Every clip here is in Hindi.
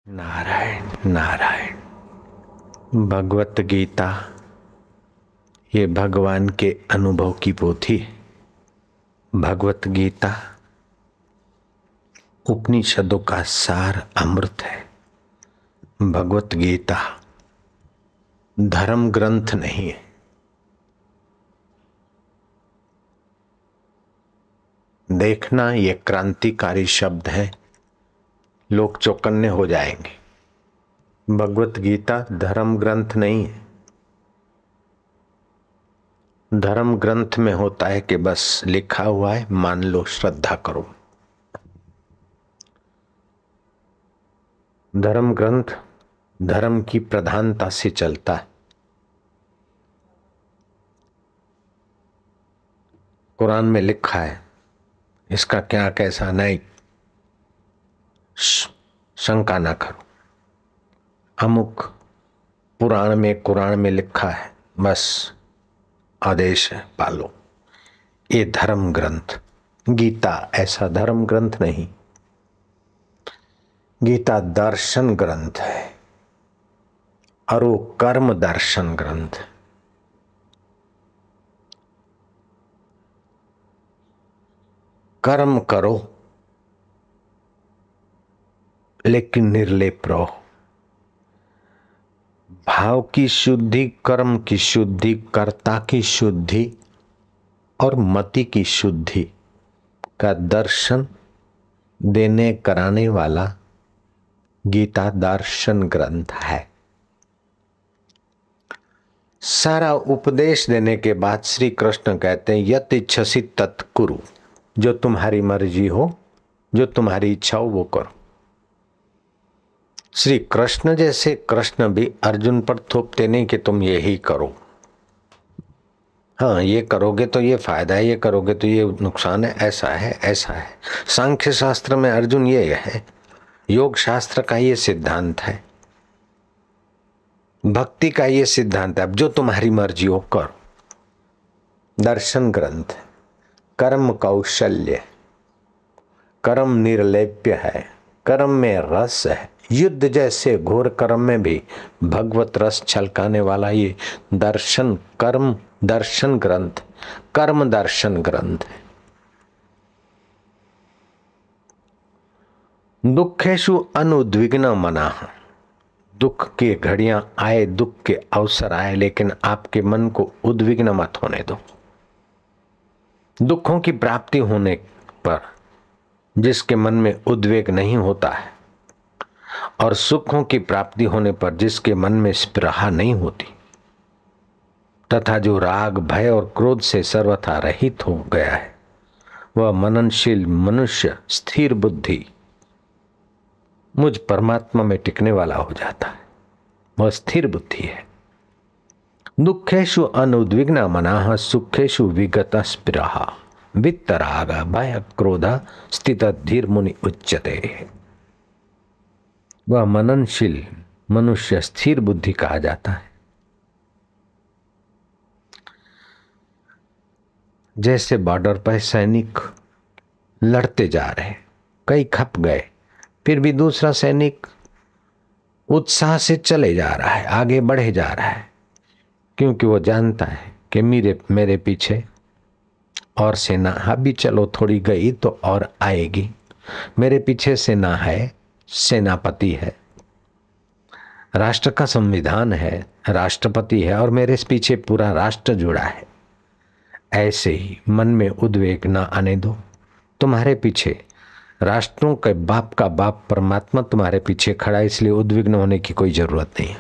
नारायण नारायण। भगवत गीता ये भगवान के अनुभव की पोथी है। भगवत गीता उपनिषदों का सार अमृत है। भगवत गीता धर्म ग्रंथ नहीं है। देखना ये क्रांतिकारी शब्द है, लोग चौकन्ने हो जाएंगे। भगवत गीता धर्म ग्रंथ नहीं है। धर्म ग्रंथ में होता है कि बस लिखा हुआ है, मान लो, श्रद्धा करो। धर्म ग्रंथ धर्म की प्रधानता से चलता है। कुरान में लिखा है, इसका क्या कैसा नहीं, शंका ना करो। अमुक पुराण में कुरान में लिखा है, बस आदेश है, पालो। ये धर्म ग्रंथ। गीता ऐसा धर्म ग्रंथ नहीं। गीता दर्शन ग्रंथ है और वो कर्म दर्शन ग्रंथ है। कर्म करो लेकिन निर्लेप रहो। भाव की शुद्धि, कर्म की शुद्धि, कर्ता की शुद्धि और मति की शुद्धि का दर्शन देने कराने वाला गीता दर्शन ग्रंथ है। सारा उपदेश देने के बाद श्री कृष्ण कहते हैं, यत इच्छसि तत् कुरु। जो तुम्हारी मर्जी हो, जो तुम्हारी इच्छा हो वो करो। श्री कृष्ण जैसे कृष्ण भी अर्जुन पर थोपते नहीं कि तुम यही करो। हाँ, ये करोगे तो ये फायदा है, ये करोगे तो ये नुकसान है, ऐसा है ऐसा है। सांख्य शास्त्र में अर्जुन ये है, योग शास्त्र का ये सिद्धांत है, भक्ति का ये सिद्धांत है। अब जो तुम्हारी मर्जी हो करो। दर्शन ग्रंथ है, कर्म कौशल्य, कर्म निर्लेप्य है, कर्म में रस है। युद्ध जैसे घोर कर्म में भी भगवत रस छलकाने वाला ये दर्शन, कर्म दर्शन ग्रंथ, कर्म दर्शन ग्रंथ है। दुखेषु अनुद्विग्न मनाः। दुख की घड़ियां आए, दुख के अवसर आए, लेकिन आपके मन को उद्विग्न मत होने दो। दुखों की प्राप्ति होने पर जिसके मन में उद्वेग नहीं होता है और सुखों की प्राप्ति होने पर जिसके मन में स्पृहा नहीं होती, तथा जो राग भय और क्रोध से सर्वथा रहित हो गया है, वह मननशील मनुष्य स्थिर बुद्धि मुझ परमात्मा में टिकने वाला हो जाता है। वह स्थिर बुद्धि है। दुखेषु अनुद्विग्न मनाः सुखेषु विगत स्पृहा वित्तराग भय क्रोध स्थित धीर मुनि उच्यते। वह मननशील मनुष्य स्थिर बुद्धि कहा जाता है। जैसे बॉर्डर पर सैनिक लड़ते जा रहे, कई खप गए, फिर भी दूसरा सैनिक उत्साह से चले जा रहा है, आगे बढ़े जा रहा है, क्योंकि वो जानता है कि मेरे पीछे और सेना, अभी चलो थोड़ी गई तो और आएगी। मेरे पीछे सेना है, सेनापति है, राष्ट्र का संविधान है, राष्ट्रपति है, और मेरे पीछे पूरा राष्ट्र जुड़ा है। ऐसे ही मन में उद्वेग ना आने दो। तुम्हारे पीछे राष्ट्रों के बाप का बाप परमात्मा तुम्हारे पीछे खड़ा है, इसलिए उद्विग्न होने की कोई जरूरत नहीं है।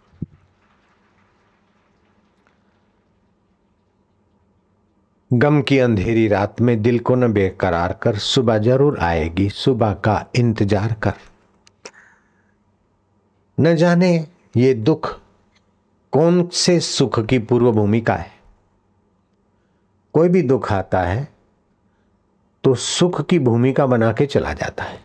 गम की अंधेरी रात में दिल को न बेकरार कर, सुबह जरूर आएगी, सुबह का इंतजार कर। न जाने ये दुख कौन से सुख की पूर्व भूमिका है। कोई भी दुख आता है तो सुख की भूमिका बना के चला जाता है।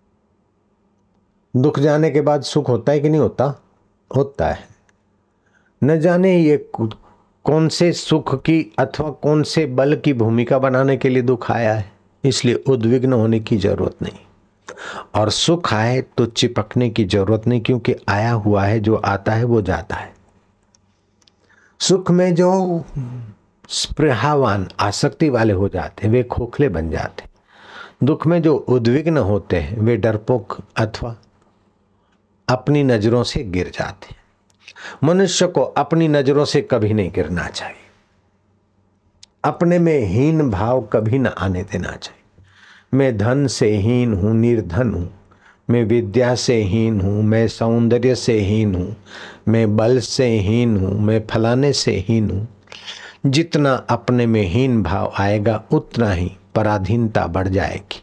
दुख जाने के बाद सुख होता है कि नहीं होता? होता है। न जाने ये कौन से सुख की अथवा कौन से बल की भूमिका बनाने के लिए दुख आया है, इसलिए उद्विग्न होने की जरूरत नहीं। और सुख आए तो चिपकने की जरूरत नहीं, क्योंकि आया हुआ है, जो आता है वो जाता है। सुख में जो स्पृहावान आसक्ति वाले हो जाते हैं वे खोखले बन जाते हैं। दुख में जो उद्विग्न होते हैं वे डरपोक अथवा अपनी नजरों से गिर जाते हैं। मनुष्य को अपनी नजरों से कभी नहीं गिरना चाहिए। अपने में हीन भाव कभी न आने देना चाहिए। मैं धन से हीन हूं, निर्धन हूं, मैं विद्या से हीन हूं, मैं सौंदर्य से हीन हूं, मैं बल से हीन हूं, मैं फलाने से हीन हूं। जितना अपने में हीन भाव आएगा उतना ही पराधीनता बढ़ जाएगी।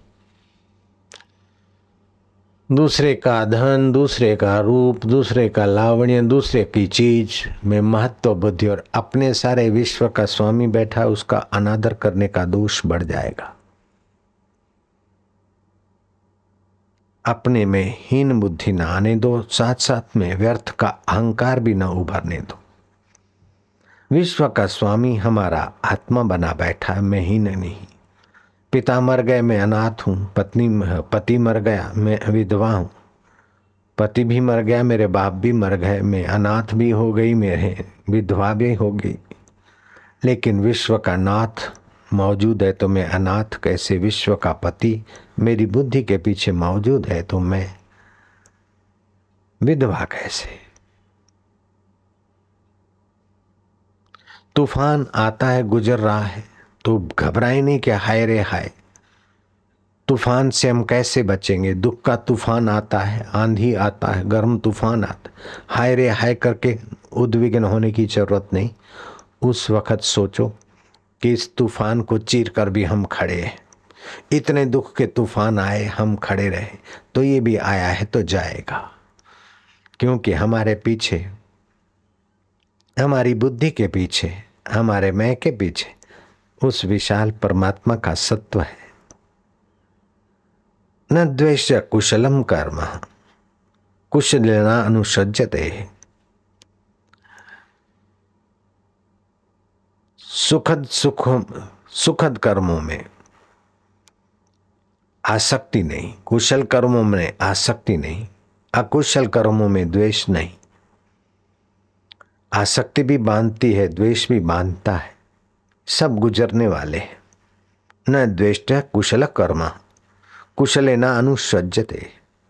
दूसरे का धन, दूसरे का रूप, दूसरे का लावण्य, दूसरे की चीज में महत्व बुद्धि और अपने सारे विश्व का स्वामी बैठा है उसका अनादर करने का दोष बढ़ जाएगा। अपने में हीन बुद्धि न आने दो, साथ साथ में व्यर्थ का अहंकार भी न उभरने दो। विश्व का स्वामी हमारा आत्मा बना बैठा है, मैं हीन नहीं। पिता मर गए, मैं अनाथ हूं। पति मर गया, मैं विधवा हूं। पति भी मर गया, मेरे बाप भी मर गए, मैं अनाथ भी हो गई, मेरे विधवा भी हो गई। लेकिन विश्व का नाथ मौजूद है तो मैं अनाथ कैसे? विश्व का पति मेरी बुद्धि के पीछे मौजूद है तो मैं विधवा कैसे? तूफान आता है, गुजर रहा है, तो घबराए नहीं कि हाय रे हाय। तूफान से हम कैसे बचेंगे? दुख का तूफान आता है, आंधी आता है, गर्म तूफान आता है, हाय रे हाय करके उद्विग्न होने की जरूरत नहीं। उस वक्त सोचो कि इस तूफान को चीर कर भी हम खड़े हैं। इतने दुख के तूफान आए, हम खड़े रहे, तो ये भी आया है तो जाएगा। क्योंकि हमारे पीछे, हमारी बुद्धि के पीछे, हमारे मैं के पीछे उस विशाल परमात्मा का सत्व है। न द्वेष कुशलम कर्म कुशलेना अनुसज्जते। सुखद कर्मों में आसक्ति नहीं, कुशल कर्मों में आसक्ति नहीं, अकुशल कर्मों में द्वेष नहीं। आसक्ति भी बांधती है, द्वेष भी बांधता है, सब गुजरने वाले हैं। न द्वेष्ट कुशल कर्म कुशलेना अनुसज्जते।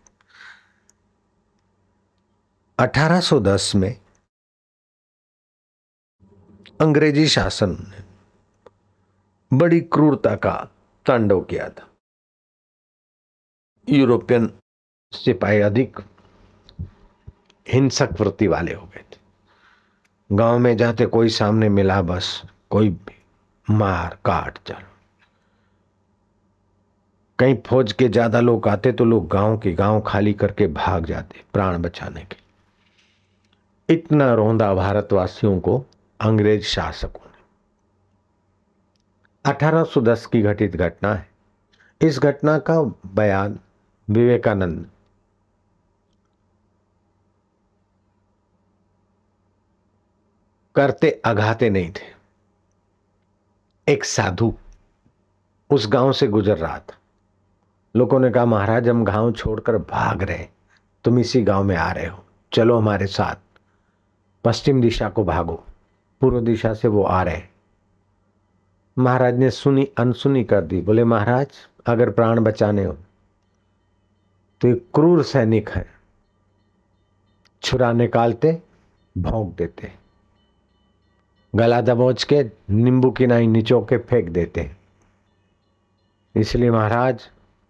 1810 में अंग्रेजी शासन ने बड़ी क्रूरता का तांडव किया था। यूरोपियन सिपाही अधिक हिंसक वृत्ति वाले हो गए थे। गांव में जाते कोई सामने मिला, बस कोई भी मार काट चलो। कहीं फौज के ज्यादा लोग आते तो लोग गांव के गांव खाली करके भाग जाते प्राण बचाने के। इतना रौंदा भारतवासियों को अंग्रेज शासकों ने। 1810 की घटित घटना है। इस घटना का बयान विवेकानंद करते अघाते नहीं थे। एक साधु उस गांव से गुजर रहा था। लोगों ने कहा, महाराज हम गांव छोड़कर भाग रहे, तुम इसी गांव में आ रहे हो, चलो हमारे साथ। पश्चिम दिशा को भागो। पूर्व दिशा से वो आ रहे। महाराज ने सुनी अनसुनी कर दी। बोले, महाराज अगर प्राण बचाने हो तो एक क्रूर सैनिक है, छुरा निकालते भौंक देते, गला दबोच के नींबू की नाई निचोड़ के फेंक देते। इसलिए महाराज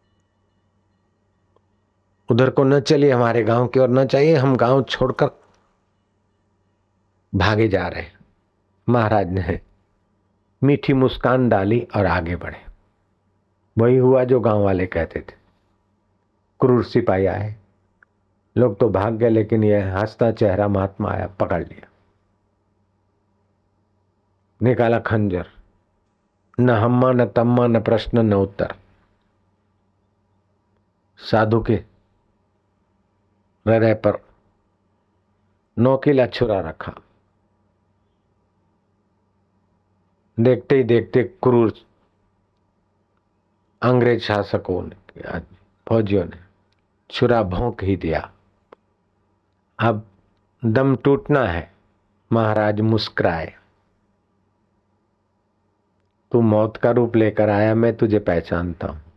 उधर को न चलिए, हमारे गांव की ओर न चाहिए, हम गांव छोड़कर भागे जा रहे। महाराज ने मीठी मुस्कान डाली और आगे बढ़े। वही हुआ जो गांव वाले कहते थे। क्रूर सिपाही आए, लोग तो भाग गए, लेकिन यह हंसता चेहरा महात्मा आया, पकड़ लिया, निकाला खंजर। न हम्मा न तम्मा, न प्रश्न न उत्तर। साधु के हृदय पर नोकीला छुरा रखा। देखते ही देखते क्रूर अंग्रेज शासकों ने फौजियों ने छुरा भोंक ही दिया। अब दम टूटना है। महाराज मुस्कुराए, तू मौत का रूप लेकर आया, मैं तुझे पहचानता हूं।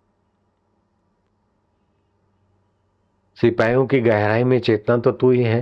सिपाहियों की गहराई में चेतना तो तू ही है।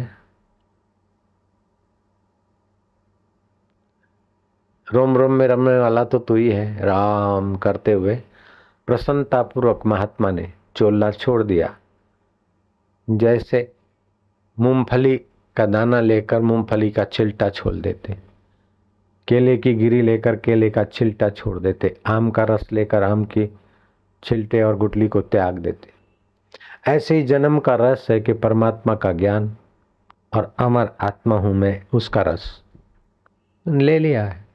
रोम रोम में रमने वाला तो तू ही है। राम करते हुए प्रसन्नतापूर्वक महात्मा ने चोला छोड़ दिया। जैसे मूंगफली का दाना लेकर मूंगफली का छिलटा छोड़ देते, केले की गिरी लेकर केले का छिलटा छोड़ देते, आम का रस लेकर आम की छिलटे और गुठली को त्याग देते, ऐसे ही जन्म का रस है कि परमात्मा का ज्ञान और अमर आत्मा हूं मैं, उसका रस ले लिया है।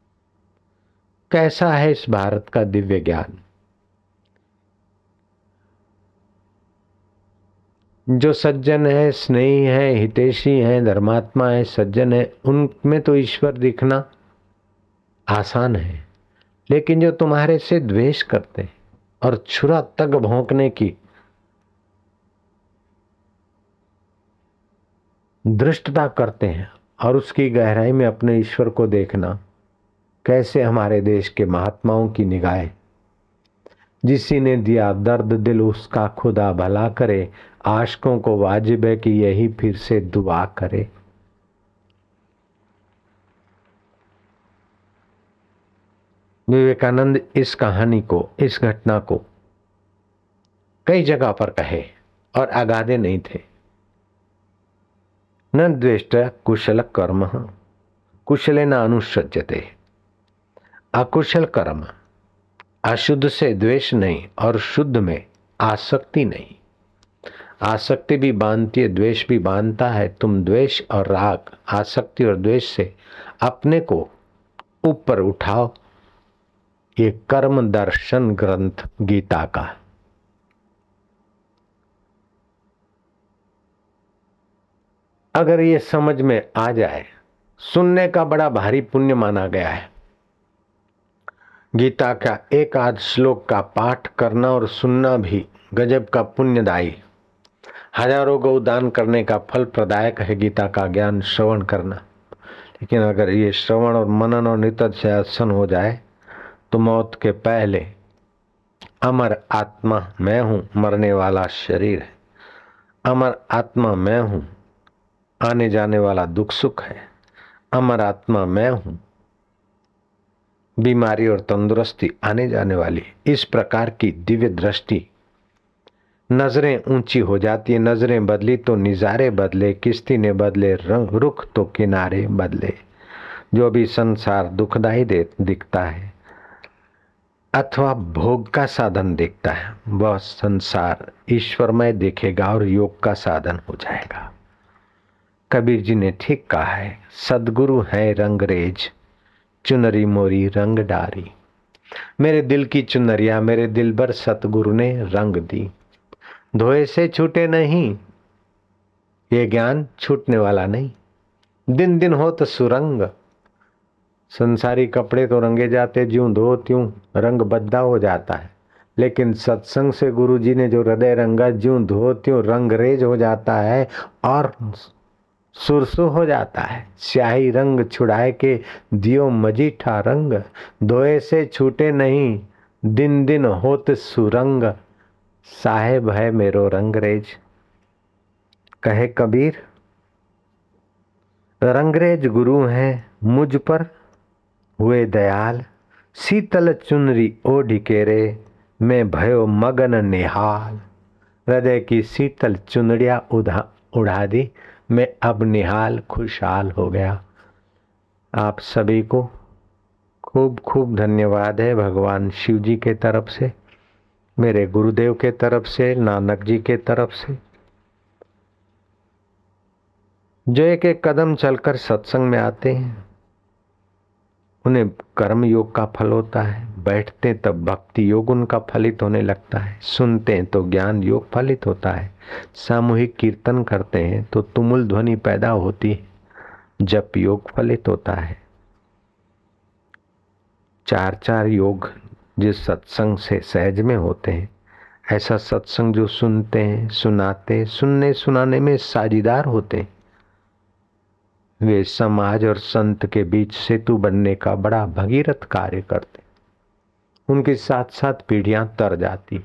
कैसा है इस भारत का दिव्य ज्ञान। जो सज्जन है, स्नेही है, हितैषी है, धर्मात्मा है, सज्जन है, उनमें तो ईश्वर दिखना आसान है। लेकिन जो तुम्हारे से द्वेष करते हैं और छुरा तक भोंकने की दृष्टता करते हैं और उसकी गहराई में अपने ईश्वर को देखना, कैसे हमारे देश के महात्माओं की निगाहें, जिसी ने दिया दर्द दिल उसका खुदा भला करे, आशिकों को वाजिब है कि यही फिर से दुआ करे। विवेकानंद इस कहानी को, इस घटना को कई जगह पर कहे और आगाधे नहीं थे। न द्वेष्ट कुशल कर्म कुशलेन अनुसज्जते। अकुशल कर्म, अशुद्ध से द्वेष नहीं और शुद्ध में आसक्ति नहीं। आसक्ति भी बांधती है, द्वेष भी बांधता है। तुम द्वेष और राग, आसक्ति और द्वेष से अपने को ऊपर उठाओ। ये कर्म दर्शन ग्रंथ गीता का अगर ये समझ में आ जाए, सुनने का बड़ा भारी पुण्य माना गया है। गीता का एक आध श्लोक का पाठ करना और सुनना भी गजब का पुण्यदायी, हजारों गौ दान करने का फल प्रदायक है गीता का ज्ञान श्रवण करना। लेकिन अगर ये श्रवण और मनन और नित्यासन हो जाए तो मौत के पहले अमर आत्मा मैं हूं, मरने वाला शरीर है। अमर आत्मा मैं हूं, आने जाने वाला दुख सुख है। अमर आत्मा मैं हूं, बीमारी और तंदुरुस्ती आने जाने वाली। इस प्रकार की दिव्य दृष्टि, नजरें ऊंची हो जाती है। नजरें बदली तो निजारे बदले, किश्ती ने बदले रंग रुख तो किनारे बदले। जो भी संसार दुखदाई दिखता है अथवा भोग का साधन दिखता है, वह संसार ईश्वरमय दिखेगा और योग का साधन हो जाएगा। कबीर जी ने ठीक कहा है, सदगुरु है रंगरेज, चुनरी मोरी रंग डारी। मेरे दिल की चुनरिया मेरे दिल भर सतगुरु ने रंग दी। धोए से छूटे नहीं, ये ज्ञान छूटने वाला नहीं। दिन दिन हो तो सुरंग। संसारी कपड़े तो रंगे जाते, ज्यों धो त्यों रंग बद्दा हो जाता है। लेकिन सत्संग से गुरु जी ने जो हृदय रंगा, ज्यों धो त्यों रंगरेज हो जाता है और सुरसु हो जाता है। स्याही रंग छुड़ाए के दियो मजीठा रंग, धोए से छूटे नहीं, दिन दिन होत सुरंग। साहेब है मेरो रंगरेज। कहे कबीर, रंगरेज गुरु हैं मुझ पर हुए दयाल, शीतल चुनरी ओढ़ी के रे मैं भयो मगन निहाल। हृदय की शीतल चुनरिया उड़ा दी, मैं अब निहाल खुशहाल हो गया। आप सभी को खूब खूब धन्यवाद है भगवान शिव जी के तरफ से, मेरे गुरुदेव के तरफ से, नानक जी के तरफ से, जो एक एक कदम चलकर सत्संग में आते हैं। उन्हें कर्म योग का फल होता है, बैठते तब भक्ति योग उनका फलित होने लगता है, सुनते हैं तो ज्ञान योग फलित होता है, सामूहिक कीर्तन करते हैं तो तुमुल ध्वनि पैदा होती है, जप योग फलित होता है। चार चार योग जिस सत्संग से सहज में होते हैं, ऐसा सत्संग जो सुनते हैं, सुनाते, सुनने सुनाने में साझीदार होते हैं, वे समाज और संत के बीच सेतु बनने का बड़ा भगीरथ कार्य करते। उनके साथ साथ पीढ़ियां तर जाती।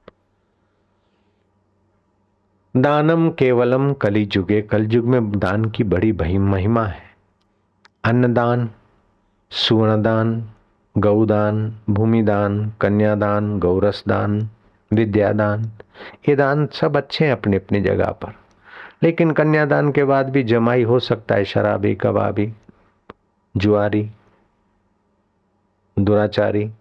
दानम केवलम कलिजुगे, कलयुग में दान की बड़ी महिमा है। अन्नदान, सुवर्णदान, गौदान, भूमिदान, कन्यादान, गौरसदान, विद्यादान, ये दान सब अच्छे हैं अपनी अपनी जगह पर, लेकिन कन्यादान के बाद भी जमाई हो सकता है, शराबी, कबाबी, जुआरी, दुराचारी,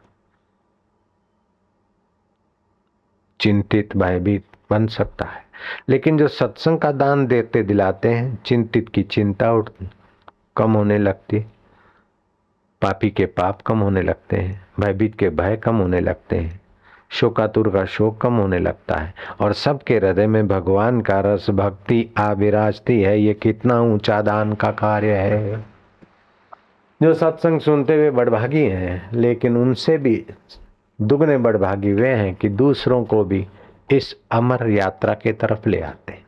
चिंतित, भयभीत बन सकता है। लेकिन जो सत्संग का दान देते दिलाते हैं, चिंतित की चिंता कम होने लगती, पापी के पाप कम होने लगते हैं, भयभीत के भय कम होने लगते हैं, शोकातुर का शोक कम होने लगता है, और सबके हृदय में भगवान का रस भक्ति आ विराजती है। ये कितना ऊंचा दान का कार्य है। जो सत्संग सुनते हुए बड़भागी हैं, लेकिन उनसे भी दुगने बड़भागी वे हैं कि दूसरों को भी इस अमर यात्रा के तरफ ले आते हैं।